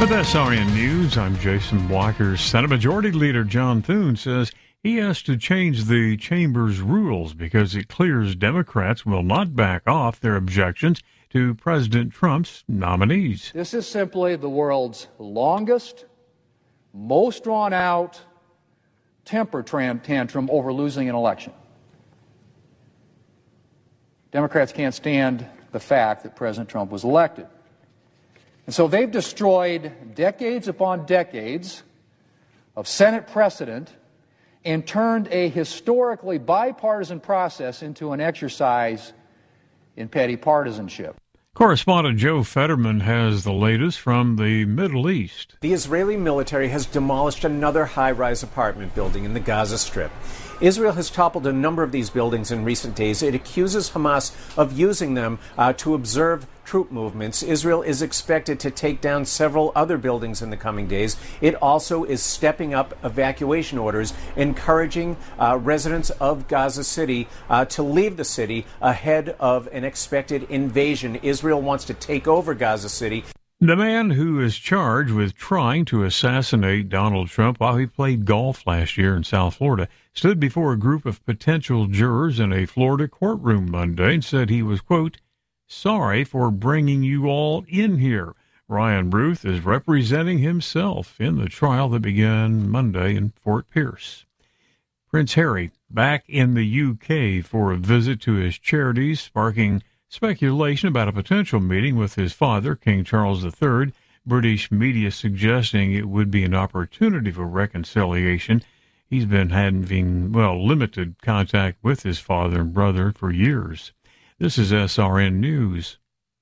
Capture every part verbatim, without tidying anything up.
With S R N News, I'm Jason Walker. Senate Majority Leader John Thune says he has to change the chamber's rules because it clears Democrats will not back off their objections to President Trump's nominees. This is simply the world's longest, most drawn-out temper tantrum over losing an election. Democrats can't stand the fact that President Trump was elected. And so they've destroyed decades upon decades of Senate precedent and turned a historically bipartisan process into an exercise in petty partisanship. Correspondent Joe Fetterman has the latest from the Middle East. The Israeli military has demolished another high-rise apartment building in the Gaza Strip. Israel has toppled a number of these buildings in recent days. It accuses Hamas of using them uh, to observe troop movements. Israel is expected to take down several other buildings in the coming days. It also is stepping up evacuation orders, encouraging uh, residents of Gaza City uh, to leave the city ahead of an expected invasion. Israel wants to take over Gaza City. The man who is charged with trying to assassinate Donald Trump while he played golf last year in South Florida stood before a group of potential jurors in a Florida courtroom Monday and said he was, quote, sorry for bringing you all in here. Ryan Ruth is representing himself in the trial that began Monday in Fort Pierce. Prince Harry back in the U K for a visit to his charities, sparking speculation about a potential meeting with his father, King Charles the Third. British media suggesting it would be an opportunity for reconciliation. He's been having, well, limited contact with his father and brother for years. This is S R N News.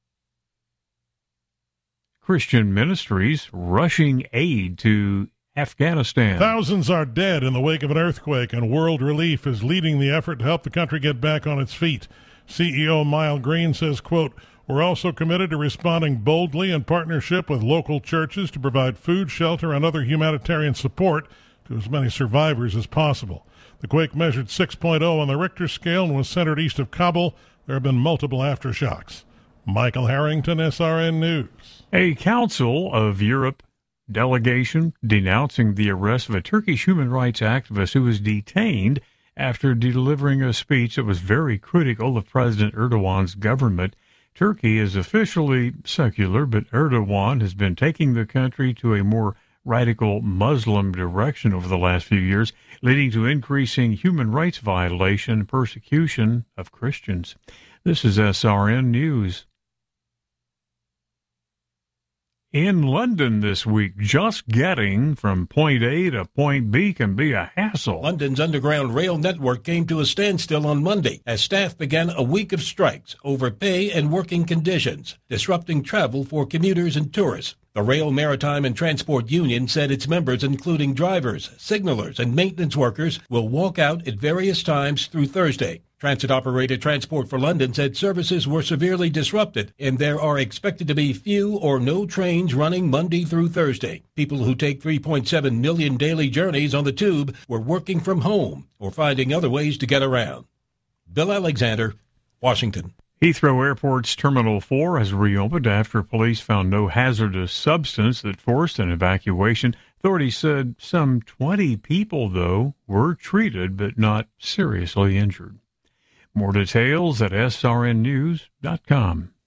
Christian ministries rushing aid to Afghanistan. Thousands are dead in the wake of an earthquake, and World Relief is leading the effort to help the country get back on its feet. C E O Mile Green says, quote, we're also committed to responding boldly in partnership with local churches to provide food, shelter, and other humanitarian support to as many survivors as possible. The quake measured six point oh on the Richter scale and was centered east of Kabul. There have been multiple aftershocks. Michael Harrington, S R N News. A Council of Europe delegation denouncing the arrest of a Turkish human rights activist who was detained after delivering a speech that was very critical of President Erdogan's government. Turkey is officially secular, but Erdogan has been taking the country to a more radical Muslim direction over the last few years, leading to increasing human rights violation and persecution of Christians. This is S R N News. In London this week, just getting from point A to point B can be a hassle. London's Underground Rail network came to a standstill on Monday as staff began a week of strikes over pay and working conditions, disrupting travel for commuters and tourists. The Rail, Maritime and Transport Union said its members, including drivers, signalers, and maintenance workers, will walk out at various times through Thursday. Transit operator Transport for London said services were severely disrupted and there are expected to be few or no trains running Monday through Thursday. People who take three point seven million daily journeys on the tube were working from home or finding other ways to get around. Bill Alexander, Washington. Heathrow Airport's Terminal four has reopened after police found no hazardous substance that forced an evacuation. Authorities said some twenty people, though, were treated but not seriously injured. More details at S R N news dot com.